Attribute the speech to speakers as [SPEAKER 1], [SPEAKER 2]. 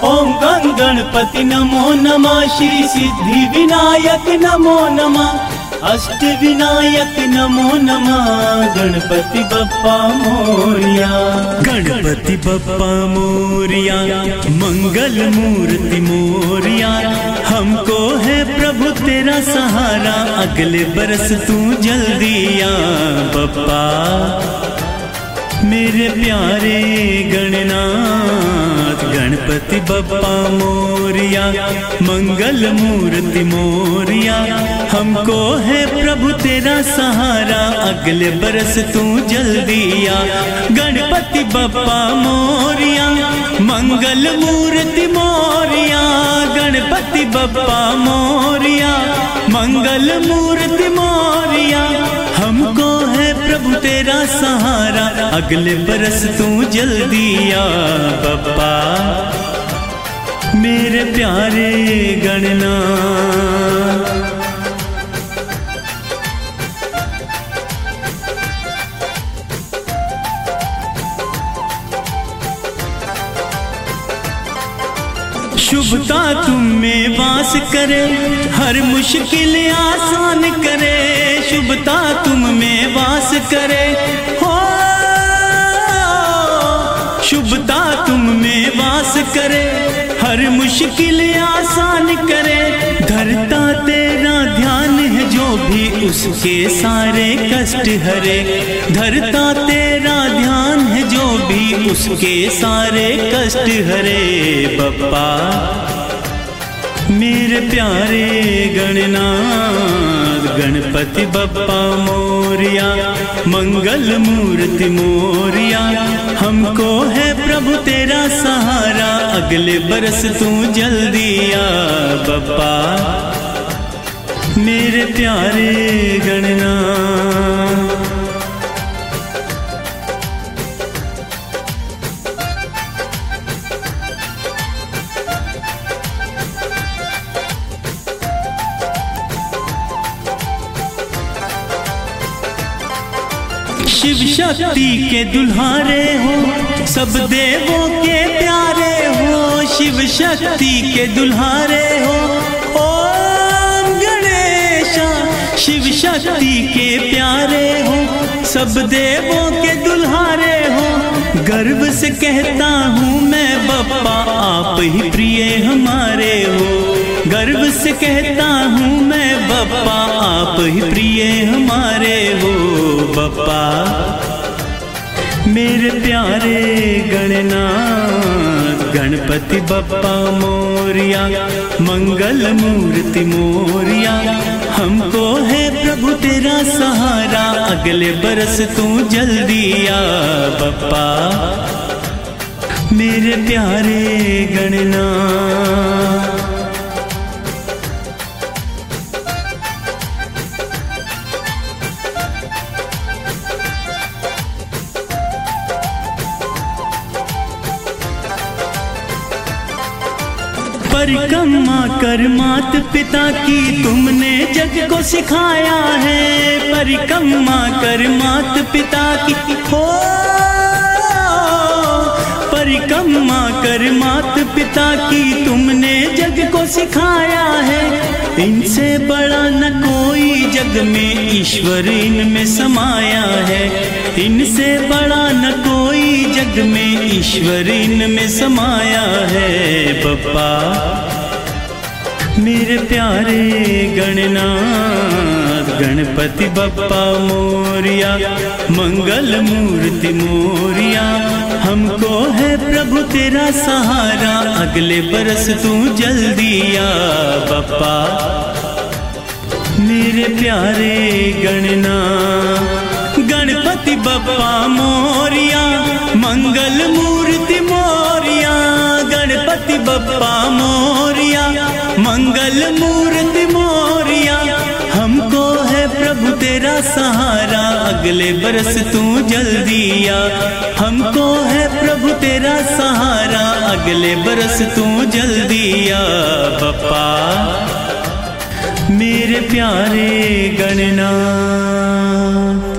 [SPEAKER 1] ओम गं गणपति नमो नमः, श्री सिद्धि विनायक नमो नमः, अष्ट विनायक नमो नमः, गणपति बप्पा मोरिया।
[SPEAKER 2] गणपति बप्पा मोरिया, मंगल मूर्ति मोरिया, हमको है प्रभु तेरा सहारा, अगले बरस तू जल्दी आ बप्पा। मेरे प्यारे गणनाथ गणपति बप्पा मोरिया, मंगल मूर्ति मोरिया, हमको है प्रभु तेरा सहारा, अगले बरस तू जल्दी आ। गणपति बप्पा मोरिया, मंगल मूर्ति मोरिया, गणपति बप्पा मोरिया, मंगल मूर्ति मोरिया, हमको है प्रभु तेरा सहारा, अगले बरस तू जल्दी आ बप्पा। मेरे प्यारे गणनाथ शुभता तुम में वास करे, हर मुश्किल आसान करे, शुभता तुम में वास करे हो, शुभता तुम में वास करे, हर मुश्किल आसान करे, धरता तेरा ध्यान है जो भी उसके सारे कष्ट हरे, धरता तेरा ध्यान है जो भी उसके सारे कष्ट हरे बप्पा। मेरे प्यारे गणनाथ गणपति बप्पा मोरिया, मंगल मूर्ति मोरिया, हमको है प्रभु तेरा सहारा, अगले बरस तू जल्दी आ बप्पा। मेरे प्यारे गणनाथ शिव शक्ति के दुल्हारे हो, सब देवों के प्यारे हो, शिव शक्ति के दुल्हारे हो, ओम गणेशा, शिव शक्ति के प्यारे हो, सब देवों के दुल्हारे हो, गर्व से कहता हूँ मैं बप्पा आप ही प्रिय हमारे हो, गर्व से कहता हूँ मैं बप्पा आप ही प्रिय हमारे हो बप्पा। मेरे प्यारे गणनाथ गणपति बप्पा मोरिया, मंगल मूर्ति मोरिया, हमको है प्रभु तेरा सहारा, अगले बरस तू जल्दी आ बप्पा। मेरे प्यारे गणनाथ परिक्रमा कर मात पिता की तुमने जग को सिखाया है, परिक्रमा कर मात पिता की हो, परिक्रमा कर मात पिता की तुमने जग को सिखाया है, इनसे बड़ा न कोई जग में ईश्वर इनमें समाया है, इनसे बड़ा न कोई जग में ईश्वर इनमें समाया है बप्पा। मेरे प्यारे गणनाथ गणपति बप्पा मोरिया, मंगल मूर्ति मोरिया, हमको है प्रभु तेरा सहारा, अगले बरस तू जल्दी आ बप्पा। मेरे प्यारे गणनाथ गणपति बप्पा मोरिया, मंगल मूर्ति मोरिया, गणपति बप्पा मोरिया, मंगल मूर्ति मोरिया, हमको है प्रभु तेरा सहारा, अगले बरस तू जल्दी आ, हमको है प्रभु तेरा सहारा, अगले बरस तू जल्दी आ बप्पा। मेरे प्यारे गणनाथ।